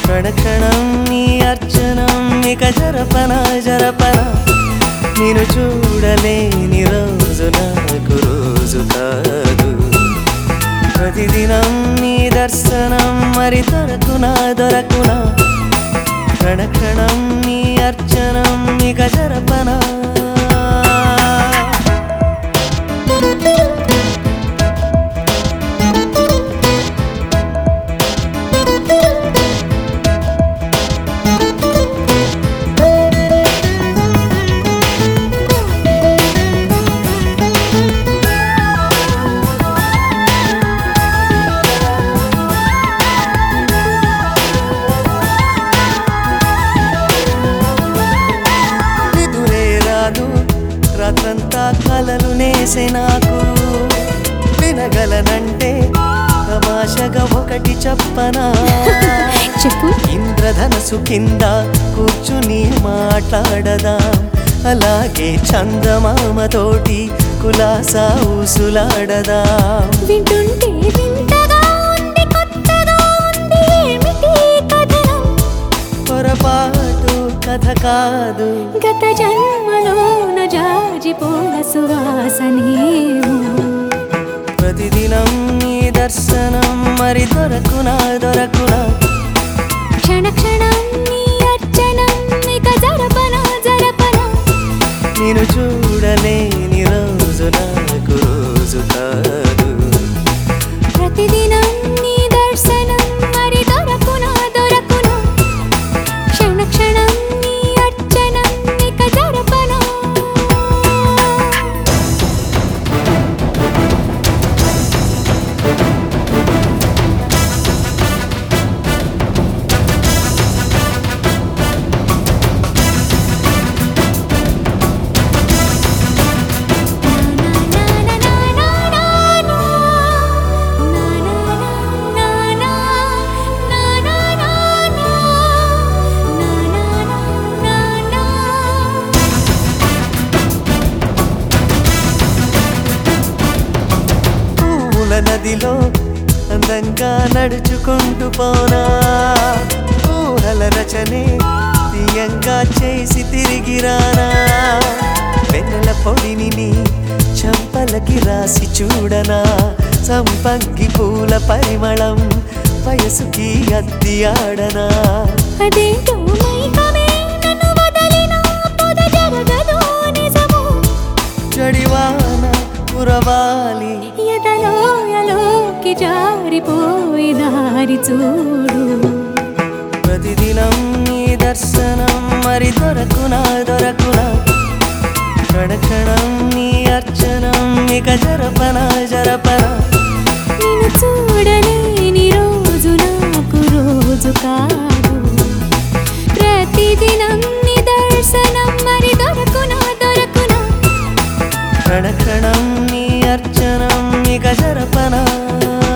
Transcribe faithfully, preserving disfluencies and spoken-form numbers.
క్షణక్షణం నీ అర్చనం ఇక జరపన జరపన నిన్ను చూడలేని రోజు నాకు రోజు కాదు ప్రతిదినం నీ దర్శనం మరి దొరకునా దొరకునా క్షణక్షణం నీ అర్చనం ఇక జరపన రాత్రంతా కలలు నేసే నాకు వినగలనంటే తమాషగా ఒకటి చెప్పనా చెప్పు ఇంద్రధనసు కింద కూర్చుని మాట్లాడదాం అలాగే చందమామతోటి కులాసా ఊసులాడదాం వింటుంటే వింతగా ఉంది కొత్తగా ఉంది ఏమిటి కథనం పొరపాటు కథ కాదు గత జన్మలోన జాజిపోల సువాసనేమో ప్రతిదినం నీ దర్శనం మరి దొరకునా దొరకునా క్షణ క్షణం నీ అర్చనం ఇక జరపన జరపన నిన్ను చూడలేని రోజు నాకు రోజు కాదు ప్రతిదినం నీ దర్శనం మరి దొరకునా దొరకునా క్షణ క్షణం నీ అర్చనం ఇక జరపన నదిలో అందంగా నడుచుకుంటూ పోనా ఊహల రచనే తీయంగా చేసి తిరిగి రానా వెన్నెల పొడిని నీ చంపలకి రాసి చూడనా సంపంగి పూల పరిమళం వయసుకి అద్ది ఆడనా అదేంటో మైకమే నన్ను వదలిన పొద జరగదో నిజము జడివాన కురవాలి ఎదలోయలోకి జారిపోయి దారి చూడు ప్రతిదినం నీ దర్శనం మరి దొరకునా దొరకునా క్షణక్షణం నీ అర్చనం ఇక జరపన జరపన నిన్ను చూడలేని రోజు నాకు రోజు కాదు ప్రతిదినం నీ దర్శనం మరి దొరకునా దొరకునా క్షణక్షణం నీ అర్చనం ఇక జరపన